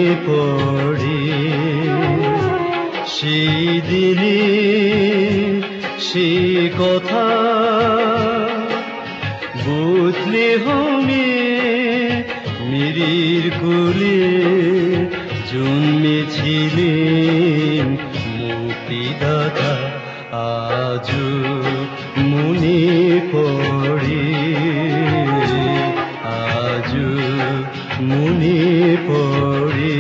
পড়ে সেই দিনে সে কথা বদলে হবে মেরির কোলে জন্মেছিলেন মুক্তিদাতা আজও মনে পড়ে আজও মনে পড়ে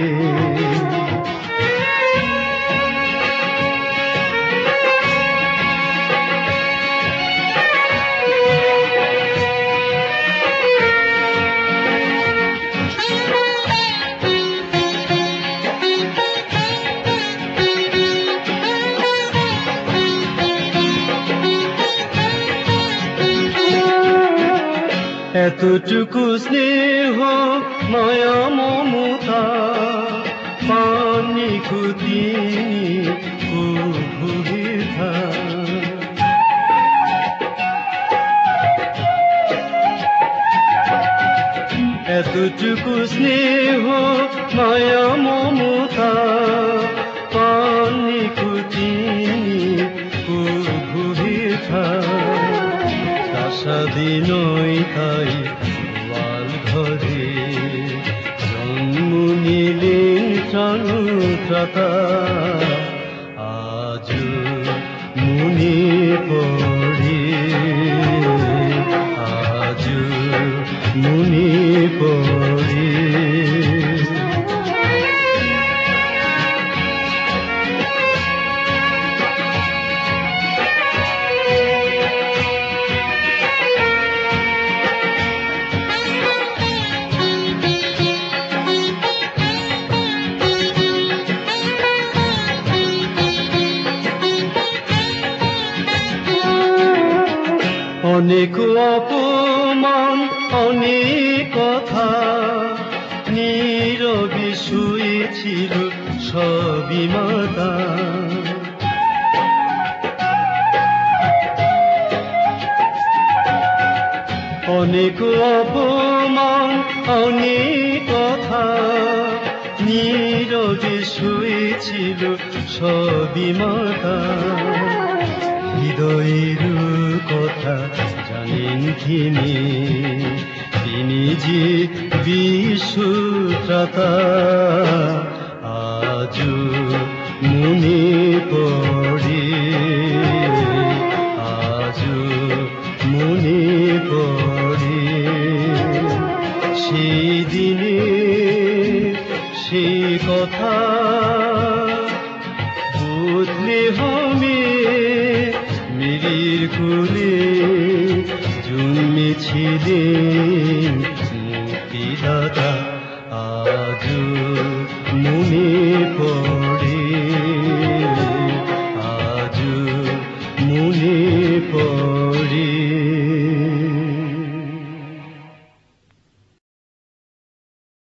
এতটুকু স্নেহ মায়া মমতা পানি কুতি ভুবিধা এতটুকু স্নেহ মায়া মমতা পানি কুতি ভুবিধা স্বাধীনই তাই ওয়াল ঘরে জন্ম নিলেন ত্রাতা আজও মনে পড়ে আজও মনে পড়ে অনেক অপমান অনেক কথা নীরবে শুয়েছিল সবই মাতা অনেক অপমান অনেক কথা নীরবে শুয়েছিল সবই মাতা হৃদয়ের কথা জানেন তিনি যে বিশ্বত্রাতা আজও মনে পড়ে আজও মনে পড়ে সেই দিনে সে কথা বদলে হবে মেরির কোলে জন্মেছিলেন মুক্তিদাতা